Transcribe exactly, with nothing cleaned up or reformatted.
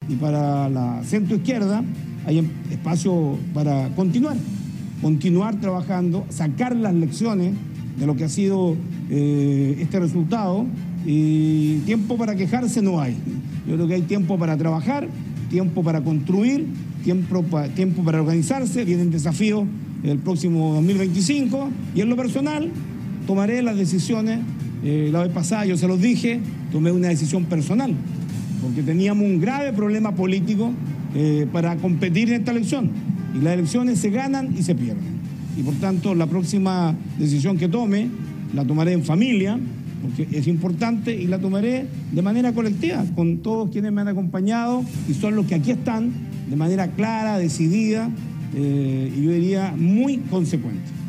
y para la centroizquierda hay espacio para continuar, continuar trabajando, sacar las lecciones de lo que ha sido eh, este resultado, y tiempo para quejarse no hay. Yo creo que hay tiempo para trabajar, tiempo para construir, tiempo, pa, tiempo para organizarse, vienen desafíos el próximo dos mil veinticinco, y en lo personal tomaré las decisiones. Eh, la vez pasada yo se los dije, tomé una decisión personal, porque teníamos un grave problema político eh, para competir en esta elección, y las elecciones se ganan y se pierden, y por tanto la próxima decisión que tome la tomaré en familia, porque es importante, y la tomaré de manera colectiva, con todos quienes me han acompañado y son los que aquí están, de manera clara, decidida, eh, y yo diría muy consecuente.